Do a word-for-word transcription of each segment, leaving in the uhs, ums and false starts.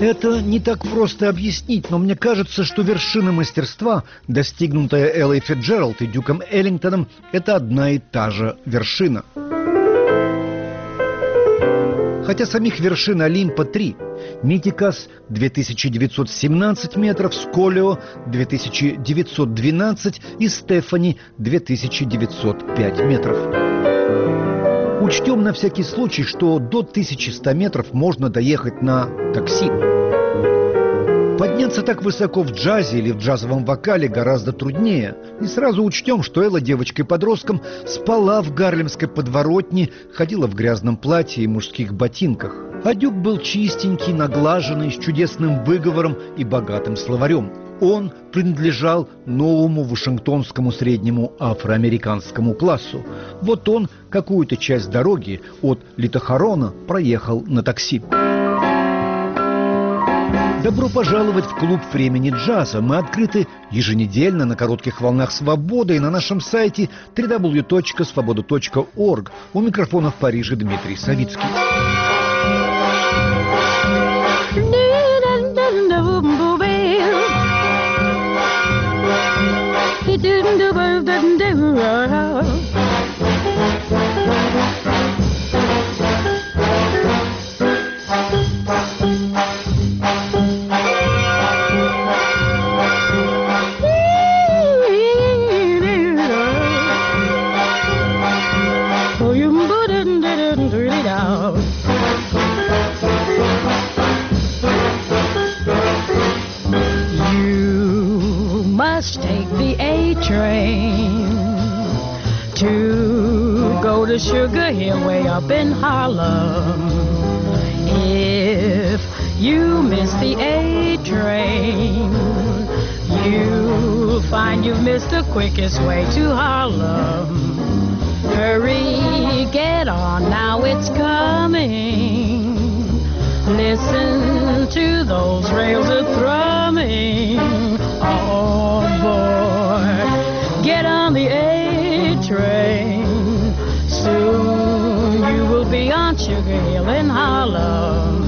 Это не так просто объяснить, но мне кажется, что вершина мастерства, достигнутая Эллой Фицджеральд и Дюком Эллингтоном, это одна и та же вершина. Хотя самих вершин Олимпа три. Митикас – две тысячи девятьсот семнадцать метров, Сколио – две тысячи девятьсот двенадцать и Стефани – две тысячи девятьсот пять метров. Учтем на всякий случай, что до тысячи ста метров можно доехать на такси. Подняться так высоко в джазе или в джазовом вокале гораздо труднее. И сразу учтем, что Элла девочкой-подростком спала в гарлемской подворотне, ходила в грязном платье и мужских ботинках. А Дюк был чистенький, наглаженный, с чудесным выговором и богатым словарем. Он принадлежал новому вашингтонскому среднему афроамериканскому классу. Вот он какую-то часть дороги от Литохарона проехал на такси. Добро пожаловать в клуб времени джаза. Мы открыты еженедельно на коротких волнах свободы и на нашем сайте дабл ю дабл ю дабл ю точка свобода точка орг. У микрофона в Париже Дмитрий Савицкий. Take the A train to go to Sugar Hill way up in Harlem. If you miss the A train, you'll find you've missed the quickest way to Harlem. Hurry, get on, now it's coming. Listen to those rails a-thrumming. On board, get on the A train. Soon you will be on Sugar Hill in Harlem.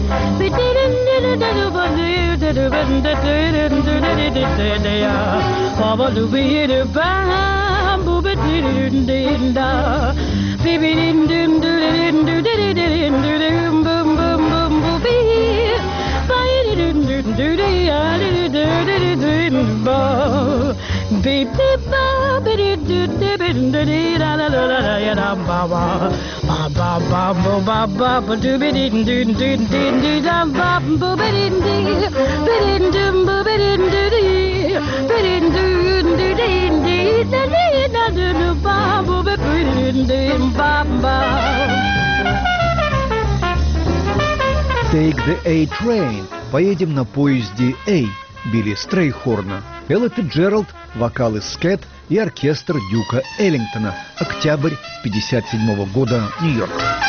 Take the A Train. Поедем на поезде A. Билли Стрейхорна. Элла Фицджеральд, вокал из Скэт и оркестр Дюка Эллингтона. Октябрь пятьдесят седьмого года, Нью-Йорк.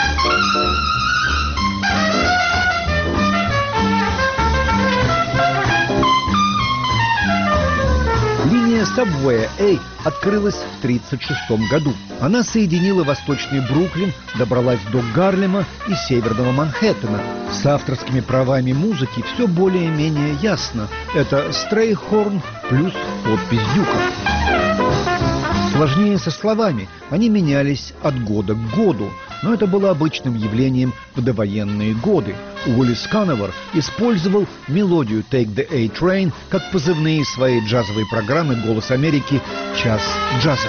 Линия Сабвея A открылась в тридцать шестом году. Она соединила восточный Бруклин, добралась до Гарлема и северного Манхэттена. С авторскими правами музыки все более-менее ясно. Это Стрейхорн плюс подпись Дюка. Сложнее со словами. Они менялись от года к году. Но это было обычным явлением в довоенные годы. Уиллис Канавер использовал мелодию «Take the A Train» как позывные своей джазовой программы «Голос Америки. Час джаза».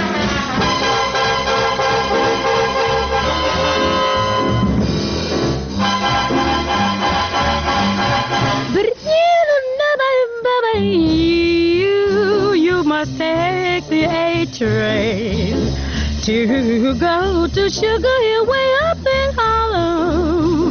You, you must take the A train to go to Sugar Hill way up in Harlem.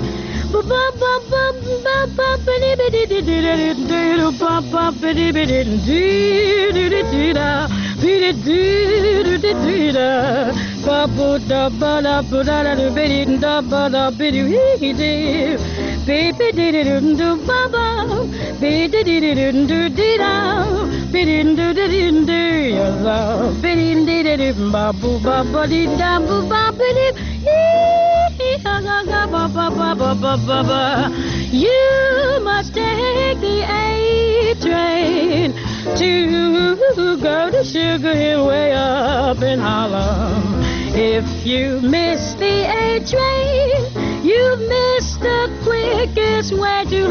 Baby did it do baba, baby did it do dida, bidin do didin do your love, bidin did it babu baba did da bu baba did, he ha ga ga baba baba You must take the A train to go to Sugar Hill way up in Harlem. If you miss the A train, you've missed the quickest way to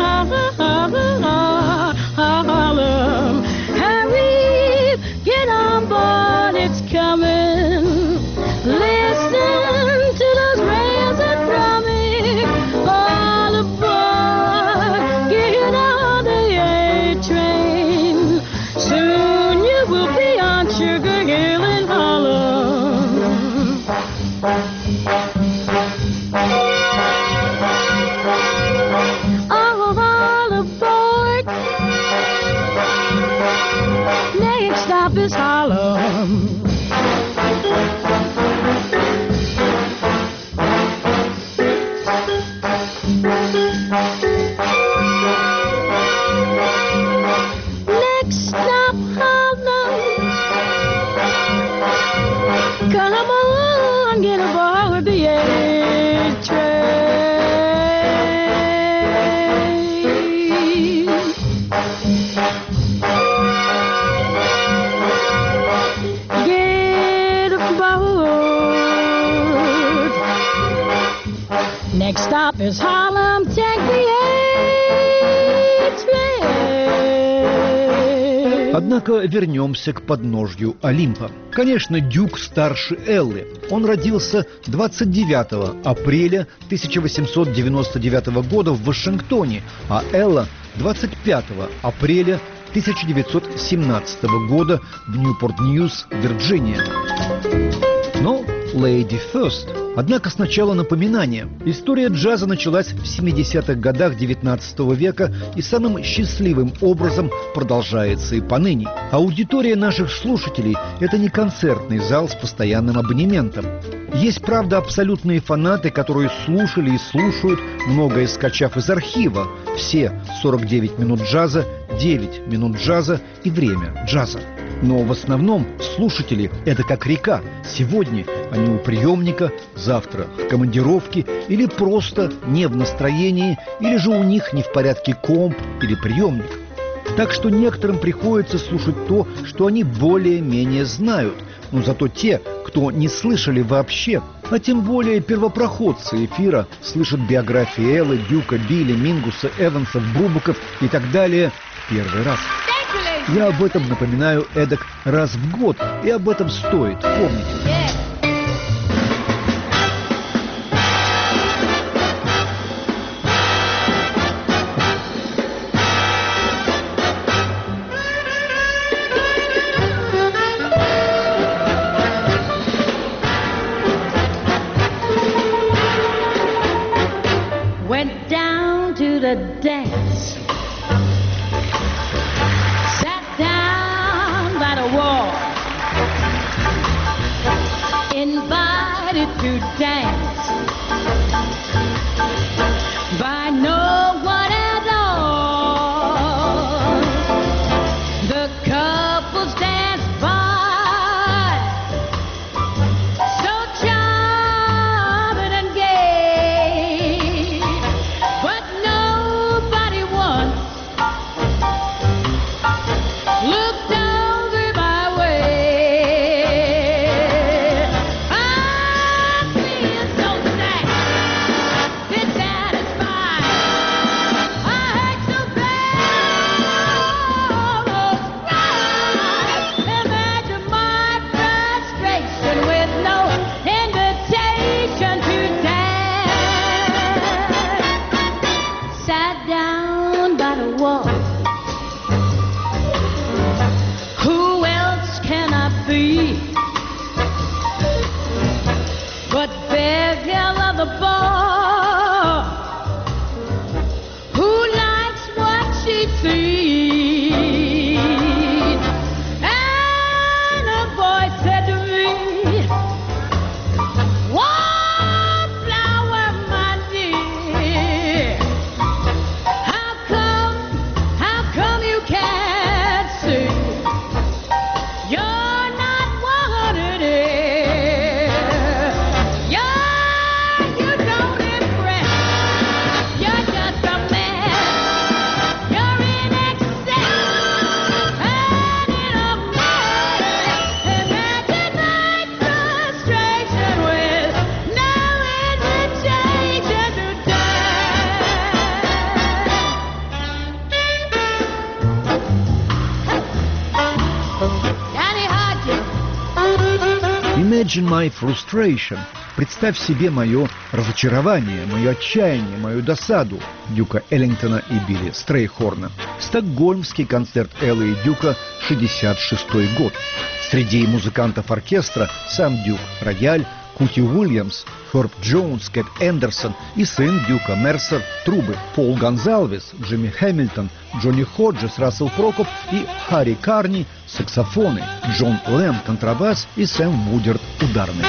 Harlem. Hurry, get on board, it's coming. Listen to those rails that drumming. All aboard, get on the A train. Soon you will be on Sugar Hill in Harlem. Oh, all aboard. Next stop is Harlem. Next stop, Harlem. Come on, get aboard the A train. Get aboard. Next stop is Harlem. Take the A train. Однако вернемся к подножью Олимпа. Конечно, Дюк старше Эллы. Он родился двадцать девятого апреля тысяча восемьсот девяносто девятого года в Вашингтоне, а Элла двадцать пятого апреля тысяча девятьсот семнадцатого года в Ньюпорт-Ньюс, Вирджиния. Но Lady First. Однако сначала напоминание. История джаза началась в семидесятых годах девятнадцатого века и самым счастливым образом продолжается и поныне. Аудитория наших слушателей – это не концертный зал с постоянным абонементом. Есть, правда, абсолютные фанаты, которые слушали и слушают, многое скачав из архива. Все сорок девять минут джаза, девять минут джаза и время джаза. Но в основном слушатели – это как река. Сегодня они у приемника, завтра в командировке или просто не в настроении, или же у них не в порядке комп или приемник. Так что некоторым приходится слушать то, что они более-менее знают. Но зато те, кто не слышали вообще, а тем более первопроходцы эфира, слышат биографии Эллы, Дюка, Билли, Мингуса, Эвансов, Брубаков и так далее в первый раз. Я об этом напоминаю эдак раз в год, и об этом стоит помнить. Went down to the dance. Invited to dance by no one at all. The couples danced by, so charming and gay, but nobody once looked over my way. But Beville of the bar, who likes what she sees, and a voice said to me, "Wallflower, my dear, how come, how come you can't see you're not wanted here? Yeah, you don't Imagine my frustration. Представь себе мое разочарование, мое отчаяние, мою досаду. Дюка Эллингтона и Билли Стрейхорна. Стокгольмский концерт Эллы и Дюка, шестьдесят шестой год. Среди музыкантов оркестра сам Дюк рояль, Кути Уильямс, Форб Джонс, Кэт Эндерсон и сын Дюка Мерсер трубы, Пол Гонзалвес, Джимми Хэмилтон, Джонни Ходжес, Рассел Прокоп и Харри Карни саксофоны, Джон Лэм контрабас и Сэм Вудерт ударный.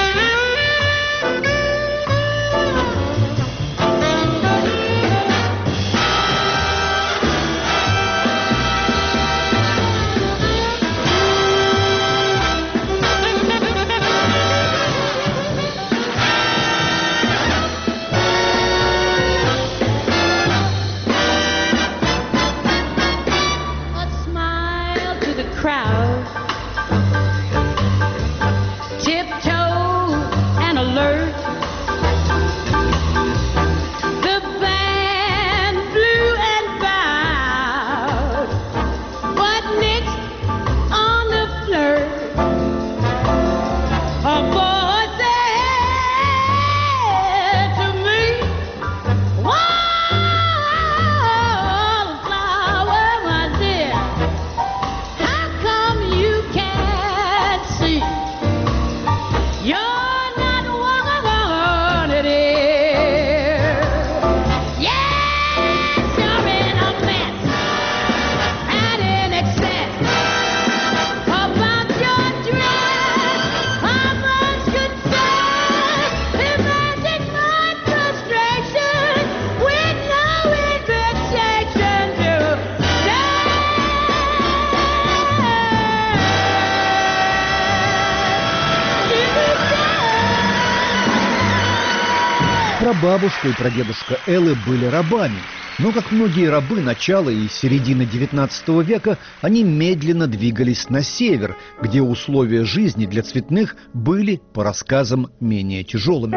Прабабушка и прадедушка Эллы были рабами, но, как многие рабы начала и середины девятнадцатого века, они медленно двигались на север, где условия жизни для цветных были, по рассказам, менее тяжелыми.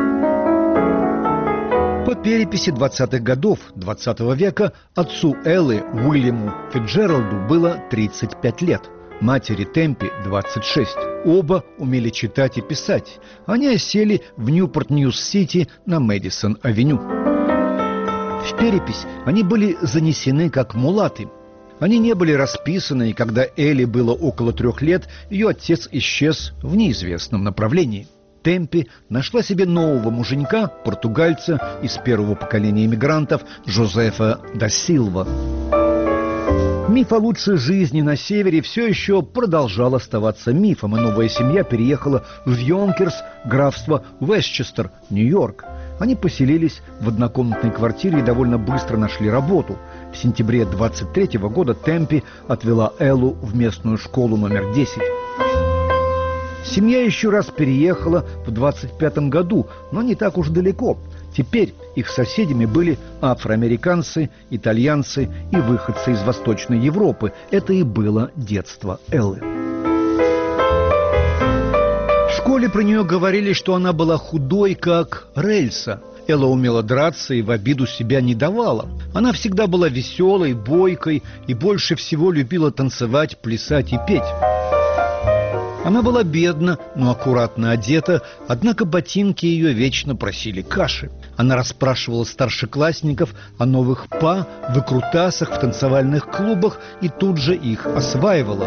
По переписи двадцатых годов двадцатого века отцу Эллы, Уильяму Фитджеральду, было тридцать пять лет, матери Темпи – двадцать шесть. Оба умели читать и писать. Они осели в Ньюпорт-Ньюс-Сити на Мэдисон-авеню. В перепись они были занесены как мулаты. Они не были расписаны, и когда Элли было около трех лет, ее отец исчез в неизвестном направлении. Темпи нашла себе нового муженька, португальца из первого поколения иммигрантов Жозефа да Силва. Миф о лучшей жизни на севере все еще продолжал оставаться мифом, и новая семья переехала в Йонкерс, графство Вестчестер, Нью-Йорк. Они поселились в однокомнатной квартире и довольно быстро нашли работу. В сентябре двадцать третьего года Темпи отвела Эллу в местную школу номер десять. Семья еще раз переехала в двадцать пятом году, но не так уж далеко. Теперь их соседями были афроамериканцы, итальянцы и выходцы из Восточной Европы. Это и было детство Эллы. В школе про нее говорили, что она была худой, как рельса. Элла умела драться и в обиду себя не давала. Она всегда была веселой, бойкой и больше всего любила танцевать, плясать и петь. Она была бедна, но аккуратно одета, однако ботинки ее вечно просили каши. Она расспрашивала старшеклассников о новых па, выкрутасах в танцевальных клубах и тут же их осваивала.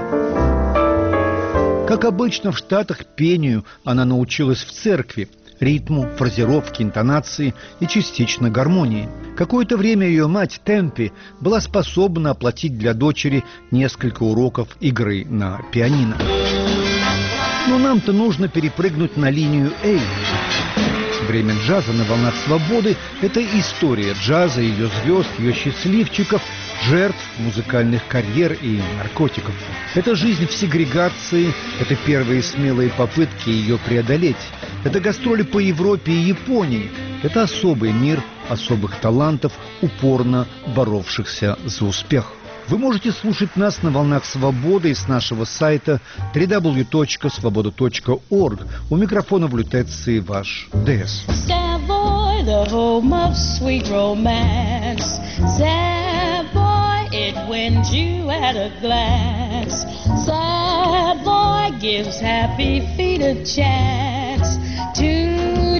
Как обычно в Штатах, пению она научилась в церкви, ритму, фразировке, интонации и частично гармонии. Какое-то время ее мать Темпи была способна оплатить для дочери несколько уроков игры на пианино. Но нам-то нужно перепрыгнуть на линию «Эй». Время джаза на волнах свободы – это история джаза, ее звезд, ее счастливчиков, жертв музыкальных карьер и наркотиков. Это жизнь в сегрегации, это первые смелые попытки ее преодолеть. Это гастроли по Европе и Японии. Это особый мир особых талантов, упорно боровшихся за успех. Вы можете слушать нас на волнах свободы и с нашего сайта дабл ю дабл ю дабл ю точка свобода точка орг. У микрофона в лютеции ваш ДС. Savoy, the home of sweet romance. Savoy, it wins you at a glance. Savoy, gives happy feet a chance to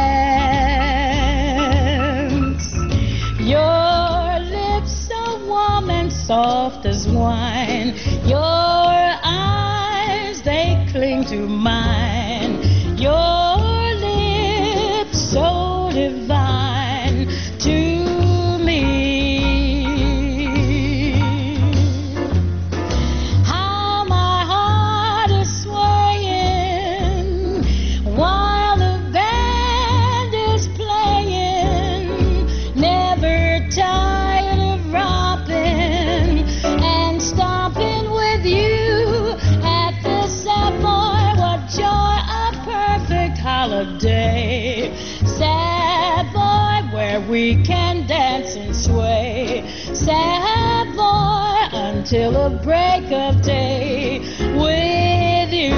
dance. Your lips so warm and soft as wine. Your eyes, they cling to mine. Your lips so divine to me. How my heart is swaying while the band is playing. Never tired of romping and stomping with you at the Savoy. What joy, a perfect holiday. Savoy, where we can dance and sway. Savoy, until the break of day with you.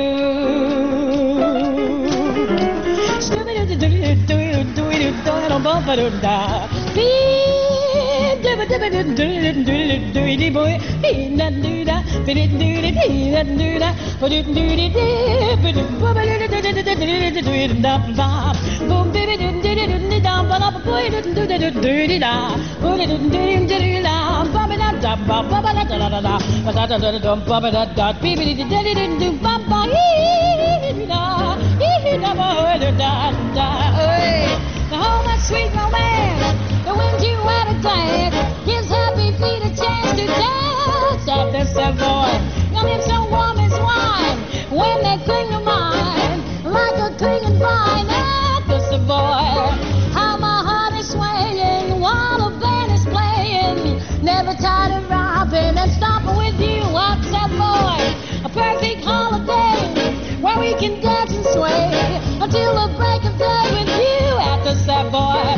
Oh, my sweet romance, the wind you at a glance gives happy feet a chance to dance at the Savoy. Your lips so warm as wine when they cling to mine, like a clinging vine at the Savoy. How my heart is swaying while the band is playing. Never tired of romping and stomping with you at Savoy. A perfect holiday where we can dance and sway until the break of day with you at the Savoy.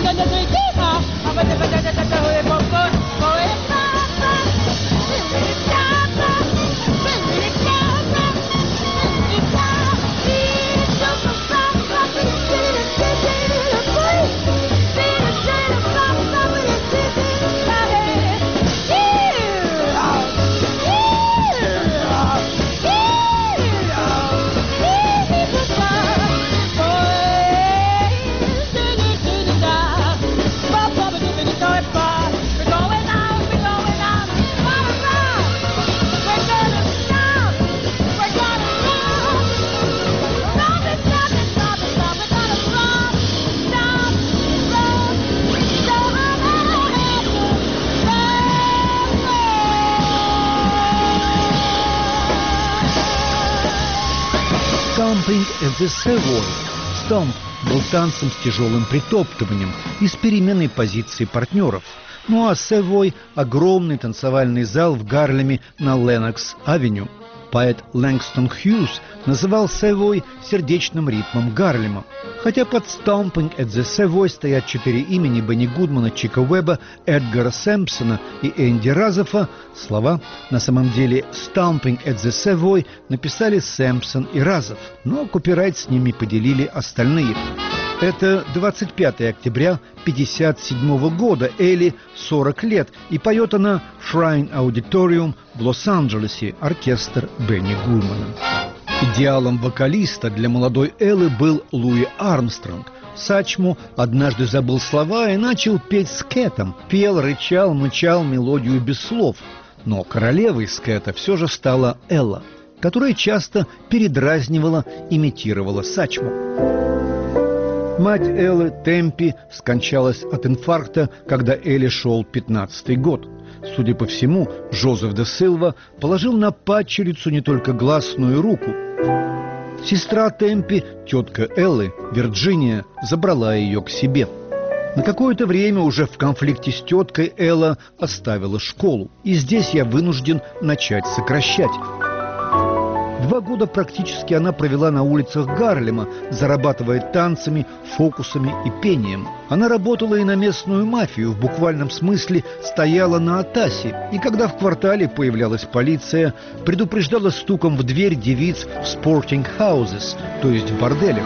Stomping at the Savoy. Stomp был танцем с тяжелым притоптыванием и с переменной позиции партнеров. Ну а Savoy – огромный танцевальный зал в Гарлеме на Леннокс-авеню. Поэт Лэнгстон Хьюз называл Savoy сердечным ритмом Гарлема. Хотя под Stomping at the Savoy стоят четыре имени Бенни Гудмана, Чика Уэбба, Эдгара Сэмпсона и Энди Разофа, слова на самом деле Stomping at the Savoy написали Сэмпсон и Разоф, но копирайт с ними поделили остальные. Это двадцать пятого октября пятьдесят седьмого года, Элли сорок лет, и поет она в Shrine Auditorium в Лос-Анджелесе, оркестр Бенни Гудмана. Идеалом вокалиста для молодой Эллы был Луи Армстронг. Сачмо однажды забыл слова и начал петь скэтом. Пел, рычал, мычал мелодию без слов. Но королевой скэта все же стала Элла, которая часто передразнивала, имитировала Сачмо. Мать Эллы, Темпи, скончалась от инфаркта, когда Элле шел пятнадцатый год. Судя по всему, Жозеф де Силва положил на падчерицу не только глаз, но и руку. Сестра Темпи, тетка Эллы, Вирджиния, забрала ее к себе. На какое-то время уже в конфликте с теткой Элла оставила школу. И здесь я вынужден начать сокращать. Два года практически она провела на улицах Гарлема, зарабатывая танцами, фокусами и пением. Она работала и на местную мафию, в буквальном смысле стояла на атасе. И когда в квартале появлялась полиция, предупреждала стуком в дверь девиц в sporting houses, то есть в борделях.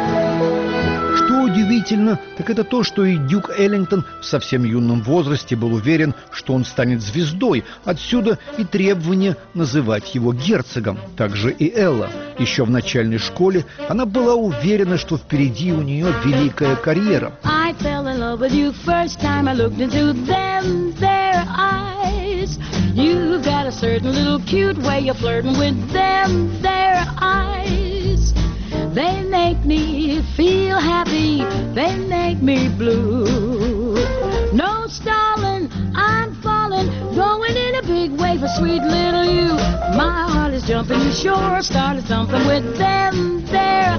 Что удивительно, так это то, что и Дюк Эллингтон в совсем юном возрасте был уверен, что он станет звездой. Отсюда и требование называть его герцогом. Также и Элла. Еще в начальной школе она была уверена, что впереди у нее великая карьера. I fell in love with you first time I looked into them, their eyes. You've got a certain little cute way of flirting with them, their eyes. They make me feel happy, they make me blue. No stalling, I'm falling, going in a big way for sweet little you. My heart is jumping, you sure started something with them, their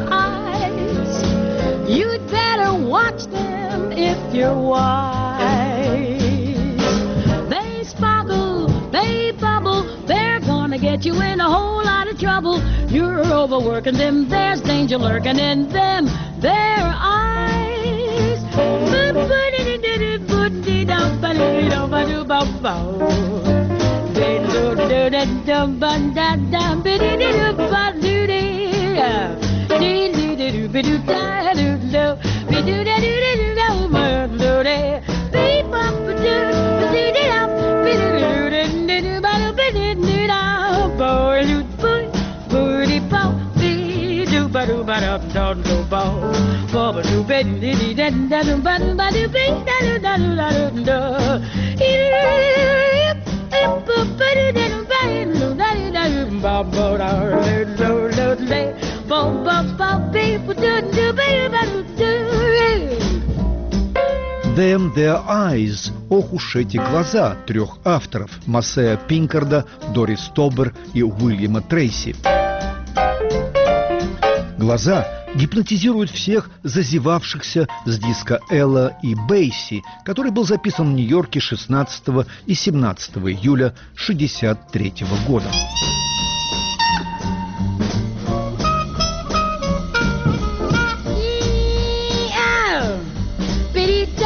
eyes. You'd better watch them if you're wise. They sparkle, they bubble, they're gonna get you in a whole lot of trouble. You're overworking them, there's danger lurking in them, their eyes. Them Their Eyes. Ох уж эти глаза трех авторов – Массея Пинкарда, Дорис Тобер и Уильяма Трейси. Глаза гипнотизируют всех зазевавшихся с диска Элла и Бейси, который был записан в Нью-Йорке шестнадцатого и семнадцатого июля шестьдесят третьего года. Bitty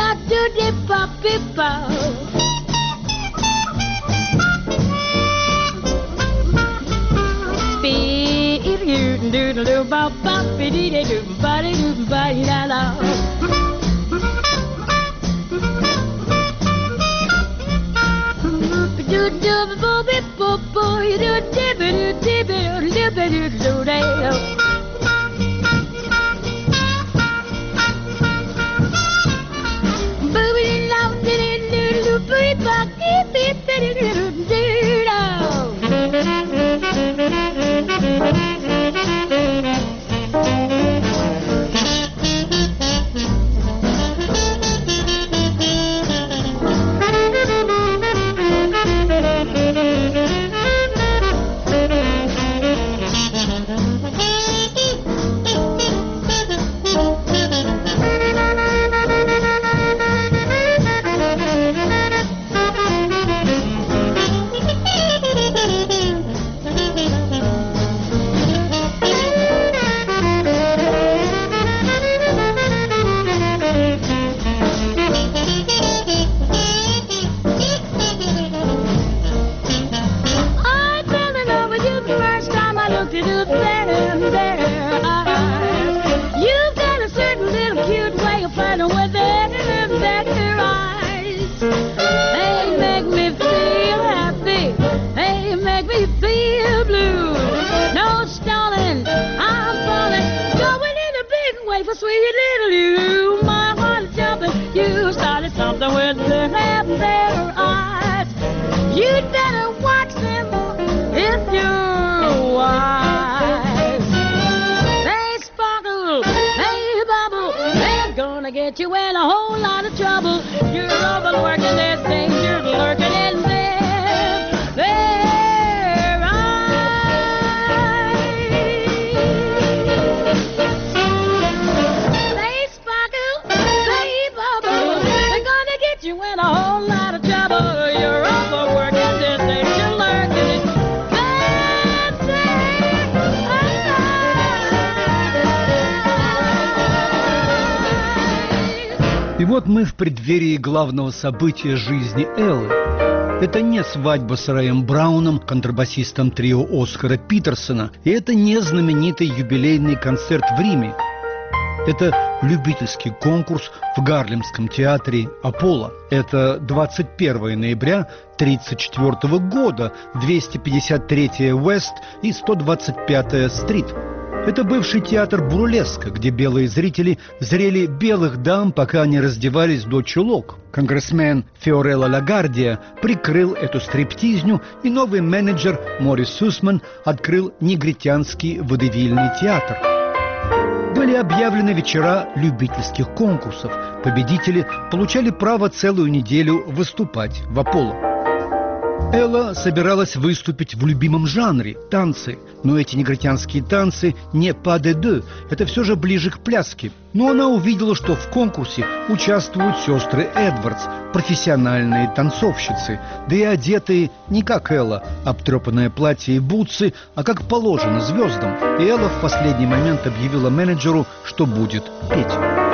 И вот мы в преддверии главного события жизни Эллы. Это не свадьба с Рэем Брауном, контрабасистом трио Оскара Питерсона, и это не знаменитый юбилейный концерт в Риме. Это любительский конкурс в Гарлемском театре «Аполло». Это двадцать первого ноября тридцать четвёртого года, двести пятьдесят третья Уэст и сто двадцать пятая Стрит. Это бывший театр бурлеска, где белые зрители зрели белых дам, пока они раздевались до чулок. Конгрессмен Фиорелло Лагардия прикрыл эту стриптизню, и новый менеджер Морис Сусман открыл негритянский водевильный театр. Были объявлены вечера любительских конкурсов. Победители получали право целую неделю выступать в «Аполло». Элла собиралась выступить в любимом жанре – танцы. Но эти негритянские танцы не pas de deux, это все же ближе к пляске. Но она увидела, что в конкурсе участвуют сестры Эдвардс, профессиональные танцовщицы, да и одетые не как Элла, обтрепанное платье и бутсы, а как положено звездам. И Элла в последний момент объявила менеджеру, что будет петь.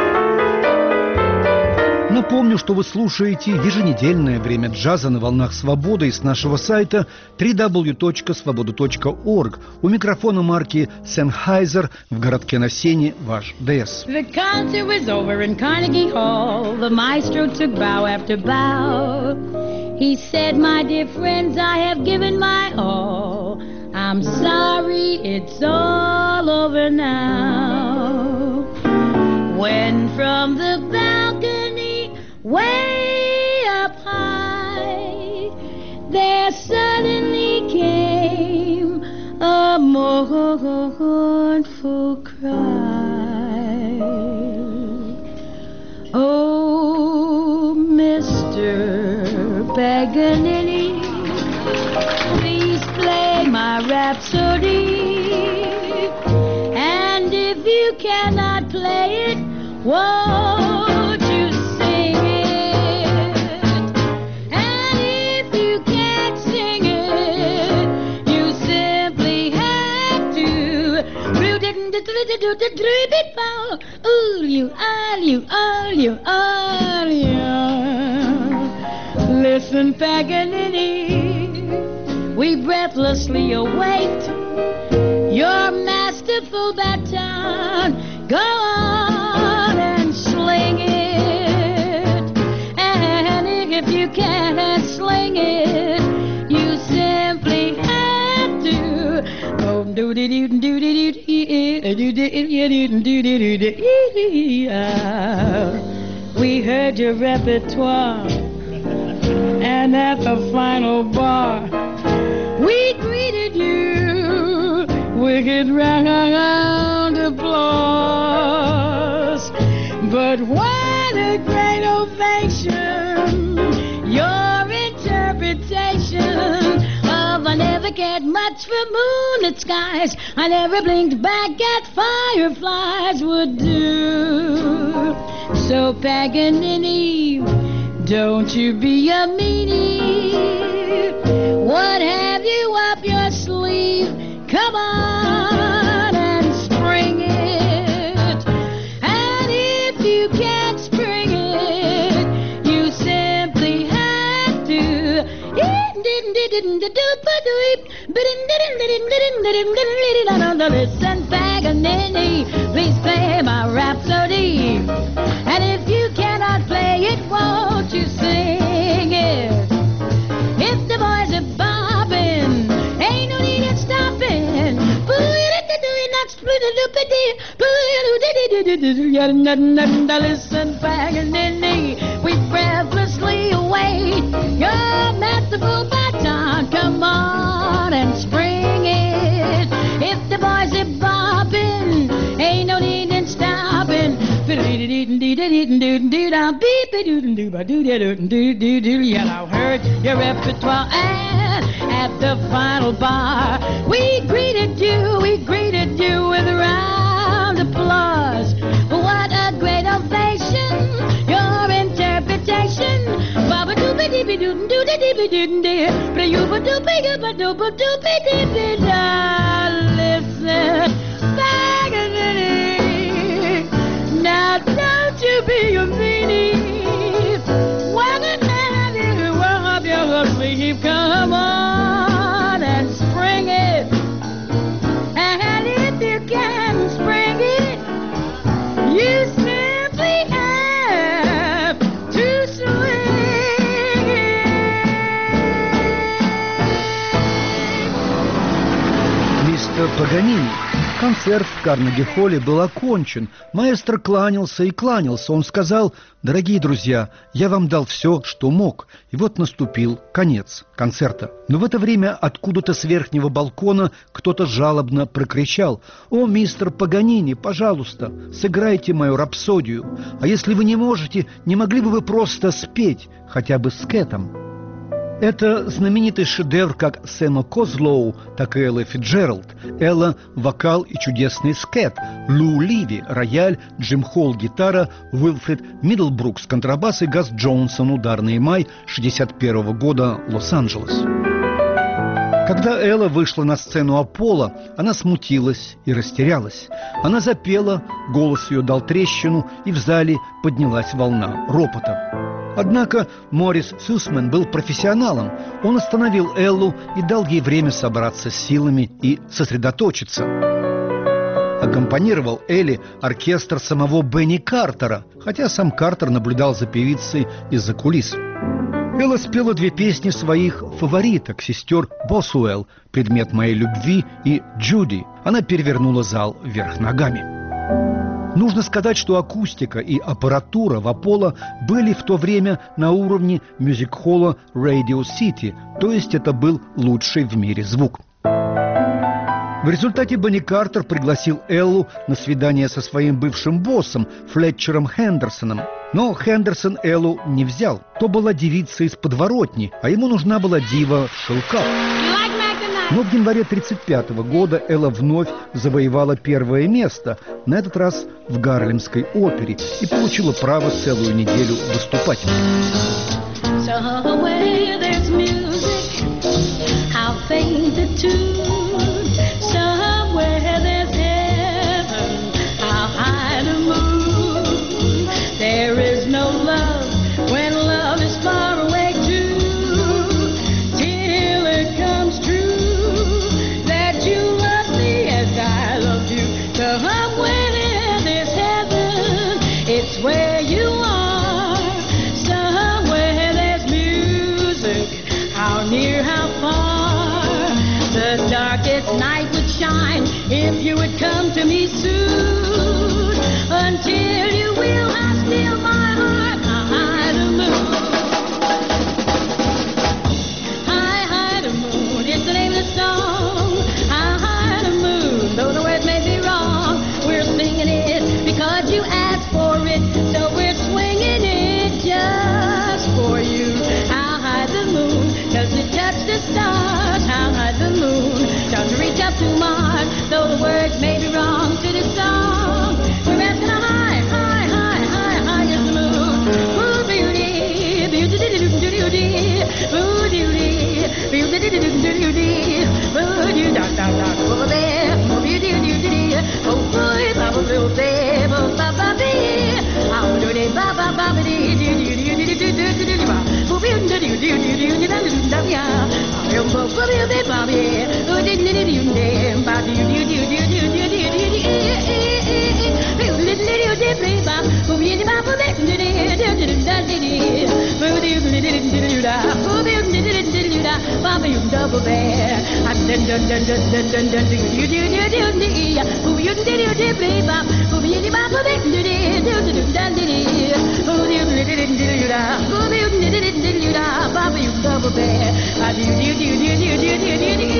Напомню, что вы слушаете еженедельное время джаза на волнах свободы из нашего сайта дабл ю дабл ю дабл ю точка свобода точка орг. У микрофона марки Sennheiser в городке на Сене ваш ДС. The concert was over in Carnegie Hall. The maestro took bow after bow. He said, my dear friends, I have given my all. I'm sorry, it's all over now. When from the balcony way up high, there suddenly came a mournful cry. Oh, Mister Paganini, please play my rhapsody. And if you cannot play it, won't you sing it? And if you can't sing it, you simply have to ooh, you, all you, all you, all you. listen, Paganini, we breathlessly await your masterful baton. Go on and sling it, and if you can't sling it, you simply have to. Oh, do do do do do do do do do do. We heard your repertoire, and at the final bar, we greeted you with a round applause. But what a great ovation! Your interpretation of I never cared much for moonlit skies, I never blinked back at fireflies would do. So Paganini, don't you be a meanie. What have you up your sleeve? Come on and spring it. And if you can't spring it, you simply have to. Listen, Paganini, please play my rhapsody. And if you cannot play it, won't you sing it? If the boys are bobbing, ain't no need in stopping. Listen, Paganini, we breathlessly await your masterful baton. Come on and spring it. If the boys are bobbing, ain't no need in stopping. Yeah, I heard your repertoire, and at the final bar, we greeted you, we greeted you with a round applause. What a great ovation! Your interpretation. Baba doopy doopy doo doo doo doo doo doo. But you ba doopy ba doopy doopy doopy da. Listen, Paganini, now don't you be a meanie. When the man is up your sleeve, come on and spring it. And if you can spring it, you simply have to swing it. Мистер Паганини. Концерт в Карнеги-холле был окончен. Маэстро кланялся и кланялся. Он сказал: «Дорогие друзья, я вам дал все, что мог». И вот наступил конец концерта. Но в это время откуда-то с верхнего балкона кто-то жалобно прокричал: «О, мистер Паганини, пожалуйста, сыграйте мою рапсодию. А если вы не можете, не могли бы вы просто спеть, хотя бы с Кэтом?» Это знаменитый шедевр как Сэма Козлоу, так и Эллы Фитджеральд. Элла – вокал и чудесный скет. Лу Ливи – рояль, Джим Холл – гитара, Уилфред Миддлбрукс – контрабас и Газ Джонсон – ударный. Май шестьдесят первого года, Лос-Анджелес. Когда Элла вышла на сцену Аполло, она смутилась и растерялась. Она запела, голос ее дал трещину, и в зале поднялась волна ропота. Однако Морис Сюсмен был профессионалом. Он остановил Эллу и дал ей время собраться с силами и сосредоточиться. Аккомпанировал Элле оркестр самого Бенни Картера, хотя сам Картер наблюдал за певицей из-за кулис. Элла спела две песни своих фавориток, сестер Босуэлл «Предмет моей любви» и «Джуди». Она перевернула зал вверх ногами. Нужно сказать, что акустика и аппаратура в Аполло были в то время на уровне мюзик-холла Radio City, то есть это был лучший в мире звук. В результате Бенни Картер пригласил Эллу на свидание со своим бывшим боссом Флетчером Хендерсоном. Но Хендерсон Эллу не взял. То была девица из подворотни, а ему нужна была дива шелка. Но в январе тридцать пятого года Элла вновь завоевала первое место, на этот раз в Гарлемской опере, и получила право целую неделю выступать. There is no love when love is far away too. if you would come to me soon. Until you will, I steal my heart high the moon. High, high the moon, it's the name of the song. High, high the moon, though the words may be wrong, we're singing it because you asked for it, so we're swinging it just for you. How high the moon does it touch the stars? How high the moon does it reach up to Mars? Though the words may be wrong to the song, we're asking a high, high, high, high, high as the moon. Ooh, beauty, beauty, beauty, beauty, ooh, beauty, beauty, beauty, beauty, ooh, you da da da over there, oh, beauty, beauty, oh, boy, baba, blue, babe, oh, baba, babe, oh, do they, baba, baba, dee, dee, dee, dee, dee, dee, dee, dee, dee, ba, oh, beauty, beauty, beauty, beauty, da, da, da, ya, oh, oh, oh, beauty, baba, oh, dee, dee, dee, dee, dee, ba, dee, dee, dee, dee, dee, dee, dee, dee, dee, beauty, beauty, beauty, ba, oh, beauty, baba, dee, dee, dee, dee, dee, da, dee, dee, beauty, beauty, beauty, beauty, da, oh, beauty, beauty, beauty, da, baba, you double bear, and then, then, then, then, then, then, then, you do, do, do, do, oh, you do, do, do, do, ba, oh, beauty, baba, dee, dee, dee, dee, dee, da, dee, dee, oh, beauty, beauty, beauty, da, oh, beauty, beauty, beauty, da, baba, you double bear, and you do, do, do, do, do, do, do, do,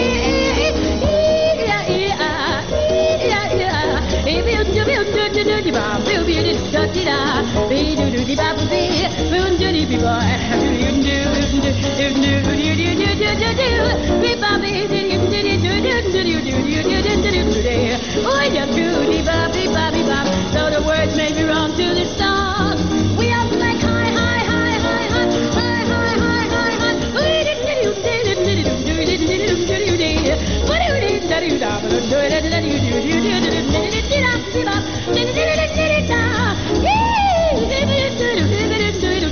yeah, yeah, yeah, yeah, if you do, do, do, do, do, do, ba, do, do, do, do, do, da, be, do, do, do, ba, be, do, do, do, boy, do, you do, do, do, do, do, do, do, do, do, do, be, ba, be, do, do, do, do, do, do, do, do, do, do, do, do, do, do, oh, yeah, do, do, ba, be, ba, be, ba, though the words may be wrong to the song, we are like high, high, high, high, high, high, high, high, high, high, we did, did, do, did, did, do, do, did, did, do, do, do, do, what do you do, da, do, da, ba, do, do, da, da, do, do, do, do, do, do, do, do, do, da, do, ba, do, do, do, do, do, do, da, yeah, do, do, do, do, do, do, do, do, do, do,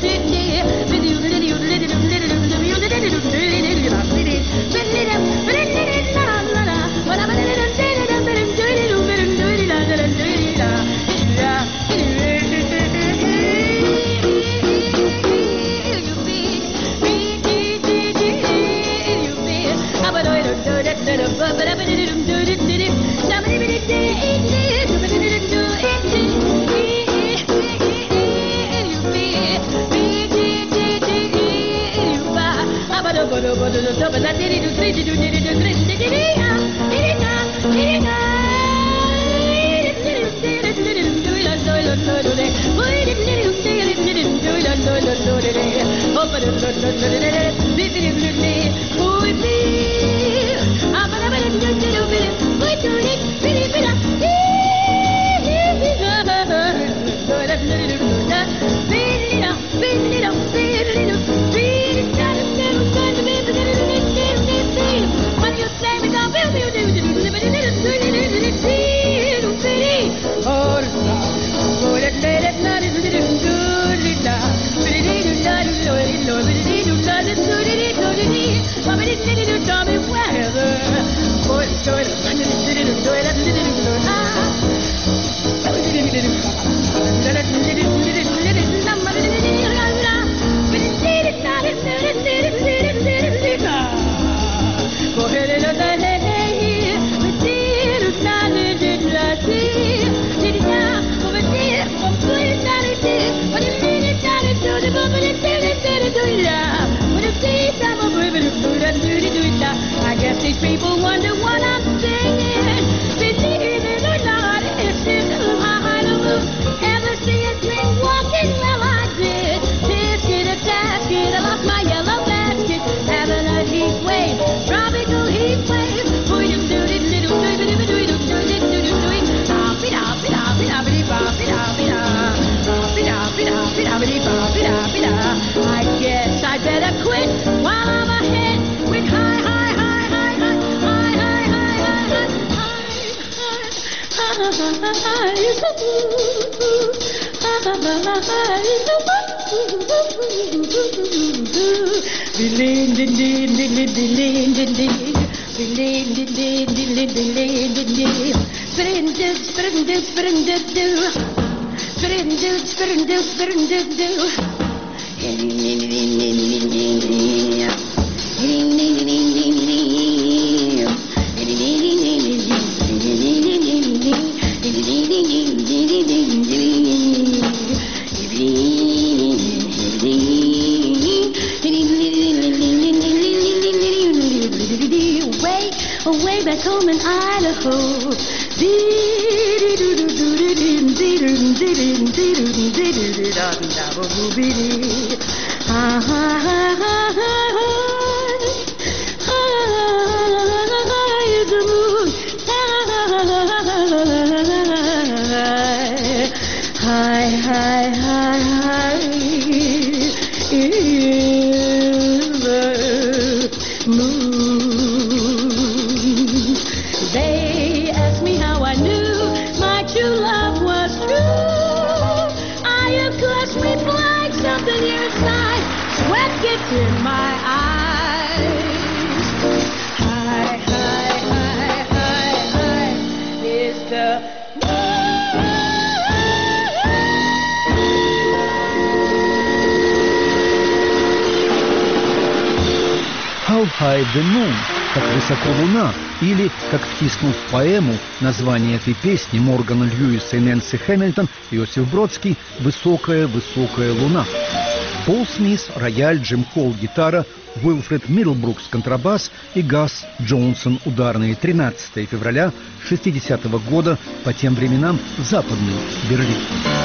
I guess these people wonder what I'm singing. Believe it or not, it's this high the moon. Ever see a dream walking? Well, I did. Biscuit a tasket, I lost my yellow basket. Having a heat wave, tropical heat wave. Boy, do do do do do do do do do do do do do do. Hop it up, it up, it up, it up, it up, it up. Hop it up, it up, it up, it up, it up, it up. I guess I better quit while I'm ahead with high, high, high, high, high, high, high, high, high, high, high. back home in Idaho. Ha ha ha ha ha is the moon. Hi, hi, hi, hi is the moon. They asked me how I knew my true love was true. I, of course, replied something inside. Sweat gets in my eyes. Hi, hi, hi, hi, hi is the How High the Moon, как высоко луна, или, как втиснул в поэму название этой песни Моргана Льюиса и Нэнси Хэмилтон, Иосиф Бродский, «Высокая-высокая луна». Пол Смис – рояль, Джим Холл – гитара, Уилфред Миддлбрукс – контрабас и Газ Джонсон – ударные. тринадцатого февраля шестидесятого года, по тем временам Западный Берлин.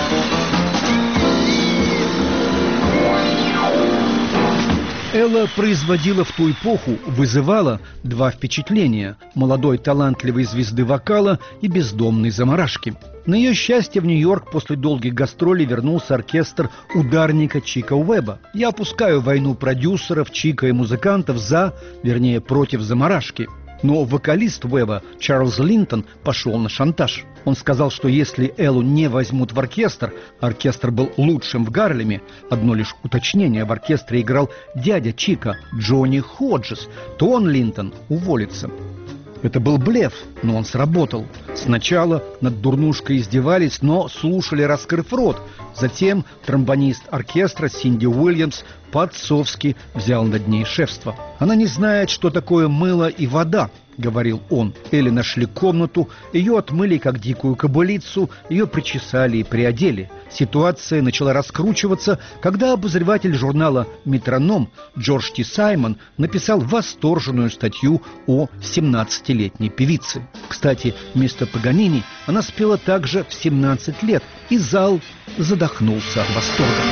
Элла производила в ту эпоху, вызывала два впечатления – молодой талантливой звезды вокала и бездомной замарашки. На ее счастье в Нью-Йорк после долгих гастролей вернулся оркестр ударника Чика Уэбба. Я опускаю войну продюсеров, Чика и музыкантов за, вернее, против замарашки. Но вокалист Уэбба, Чарльз Линтон, пошел на шантаж. Он сказал, что если Эллу не возьмут в оркестр, оркестр был лучшим в Гарлеме, одно лишь уточнение, в оркестре играл дядя Чика, Джонни Ходжес, то он, Линтон, уволится. Это был блеф, но он сработал. Сначала над дурнушкой издевались, но слушали, раскрыв рот. Затем тромбонист оркестра Синди Уильямс по-отцовски взял над ней шефство. «Она не знает, что такое мыло и вода», — говорил он. Элли нашли комнату, ее отмыли как дикую кобылицу, ее причесали и приодели. Ситуация начала раскручиваться, когда обозреватель журнала «Метроном» Джордж Ти Саймон написал восторженную статью о семнадцатилетней певице. Кстати, вместо Паганини она спела также в семнадцать лет, и зал задохнулся от восторга.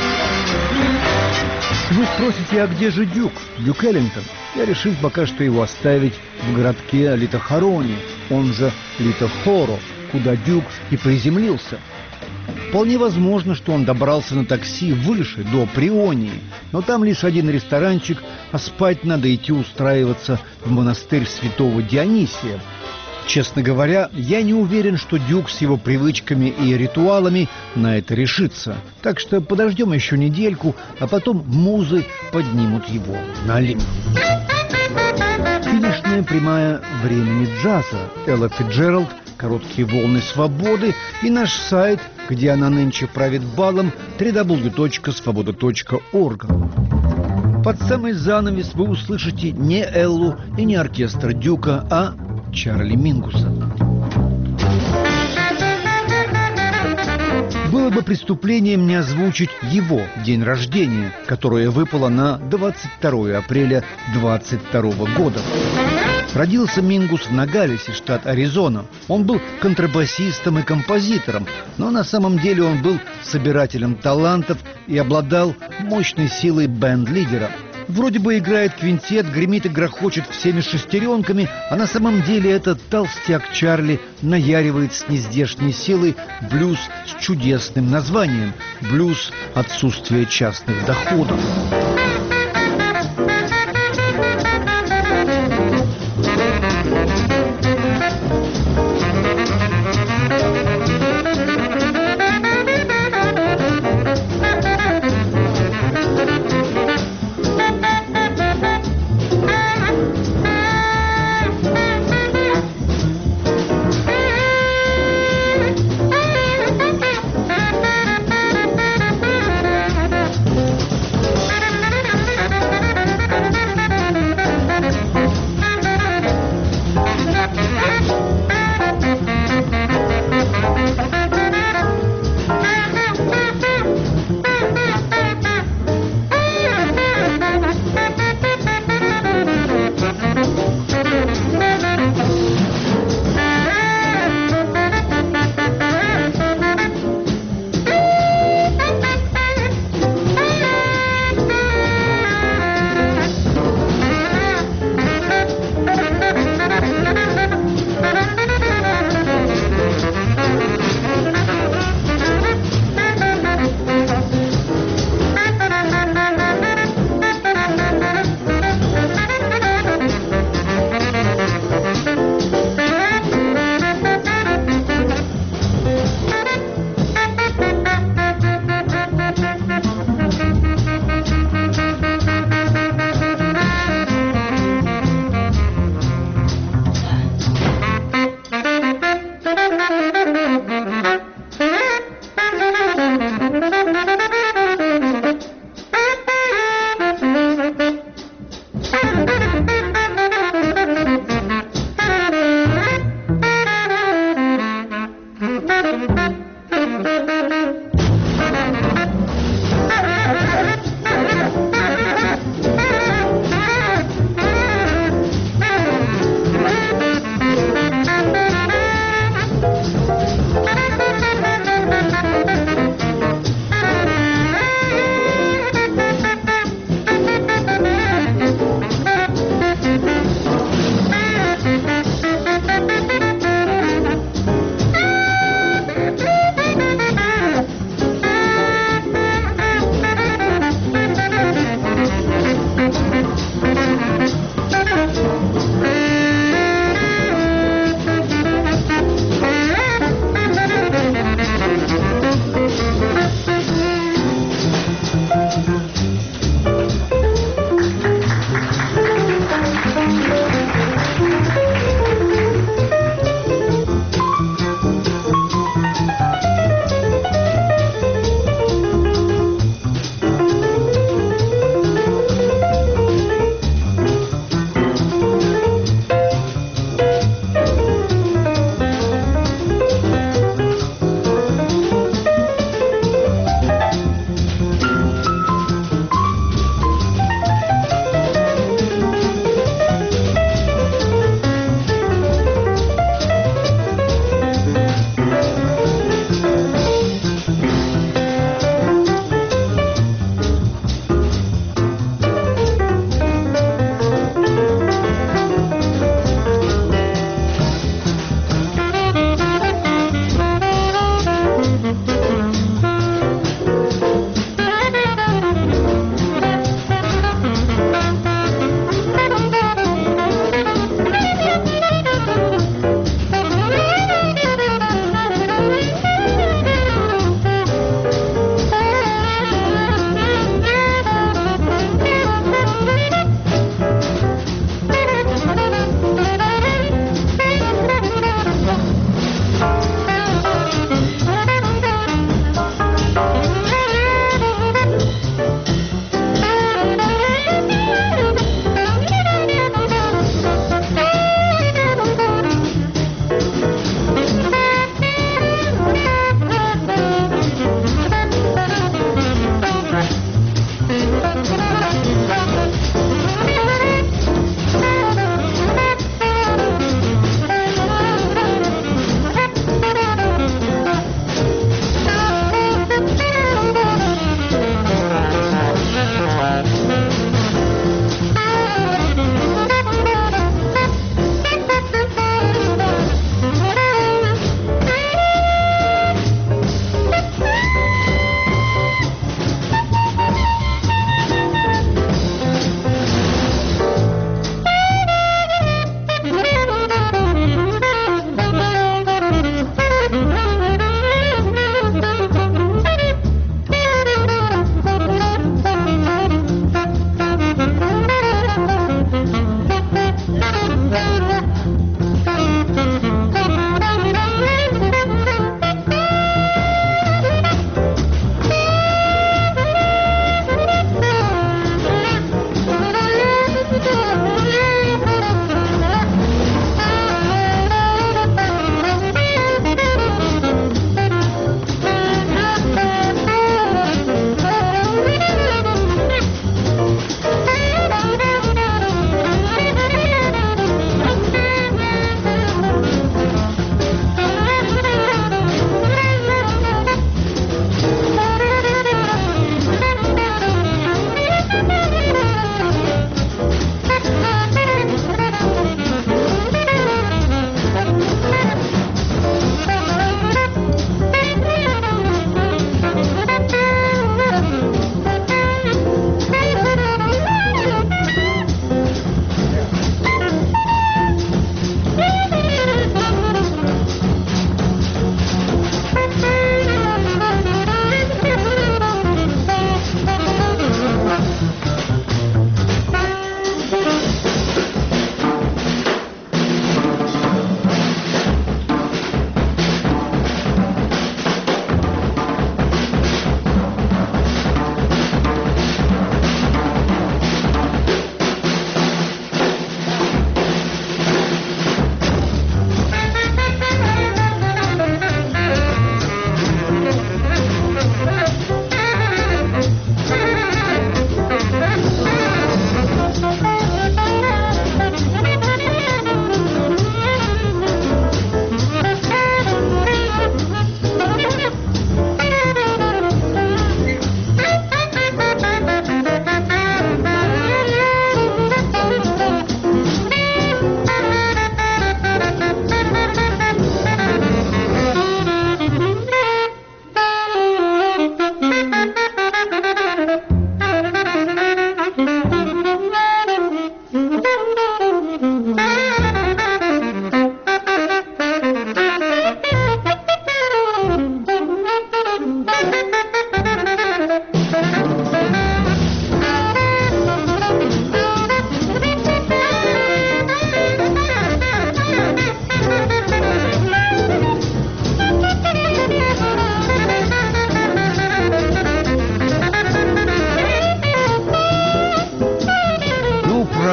Вы спросите, а где же Дюк? Дюк Эллингтон. Я решил пока что его оставить в городке Литохорони, он же Литохоро, куда Дюк и приземлился. Вполне возможно, что он добрался на такси выше, до Прионии, но там лишь один ресторанчик, а спать надо идти устраиваться в монастырь святого Дионисия. Честно говоря, я не уверен, что Дюк с его привычками и ритуалами на это решится. Так что подождем еще недельку, а потом музы поднимут его на Олимп. Финишная прямая времени джаза. Элла Фицджеральд, короткие волны свободы и наш сайт, где она нынче правит балом, дабл ю дабл ю дабл ю точка свобода точка орг. Под самый занавес вы услышите не Эллу и не оркестр Дюка, а Чарли Мингуса. Было бы преступлением не озвучить его день рождения, которое выпало на двадцать второе апреля двадцать второго года. Родился Мингус в Ногалесе, штат Аризона. Он был контрабасистом и композитором, но на самом деле он был собирателем талантов и обладал мощной силой бенд-лидера. Вроде бы играет квинтет, гремит и грохочет всеми шестеренками, а на самом деле этот толстяк Чарли наяривает с нездешней силой блюз с чудесным названием «Блюз отсутствия частных доходов».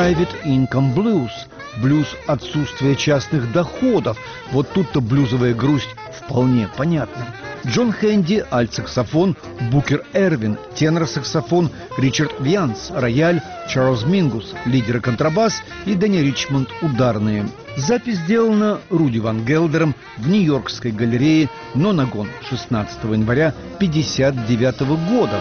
Private Income Blues, блюз отсутствия частных доходов. Вот тут-то блюзовая грусть вполне понятна. Джон Хэнди, альт-саксофон, Букер Эрвин, тенор-саксофон, Ричард Вьянс, рояль, Чарльз Мингус, лидер и контрабас и Дэнни Ричмонд, ударные. Запись сделана Руди Ван Гелдером в Нью-Йоркской галерее Нонагон шестнадцатого января пятьдесят девятого года.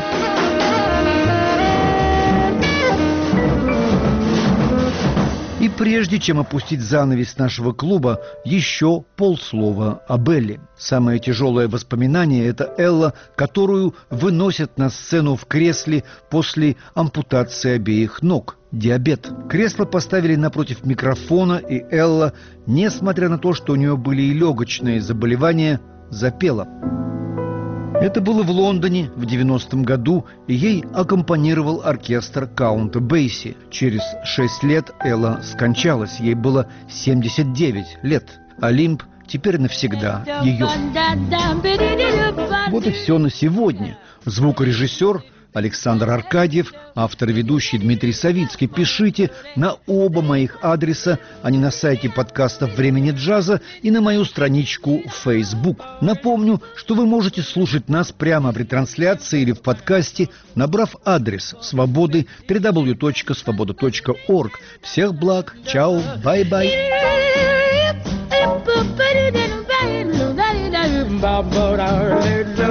И прежде чем опустить занавес нашего клуба, еще полслова об Элле. Самое тяжелое воспоминание – это Элла, которую выносят на сцену в кресле после ампутации обеих ног. Диабет. Кресло поставили напротив микрофона, и Элла, несмотря на то, что у нее были и легочные заболевания, запела. Это было в Лондоне в девяностом году, и ей аккомпанировал оркестр Каунта Бейси. Через шесть лет Элла скончалась, ей было семьдесят девять лет. Олимп теперь навсегда ее. Вот и все на сегодня. Звукорежиссер Александр Аркадьев, автор и ведущий Дмитрий Савицкий. Пишите на оба моих адреса, они на сайте подкастов «Времени джаза» и на мою страничку в Facebook. Напомню, что вы можете слушать нас прямо при трансляции или в подкасте, набрав адрес свободы дабл ю дабл ю дабл ю точка свобода точка орг. Всех благ, чао, бай-бай. Ba ba da da da da da da da da da da da da da da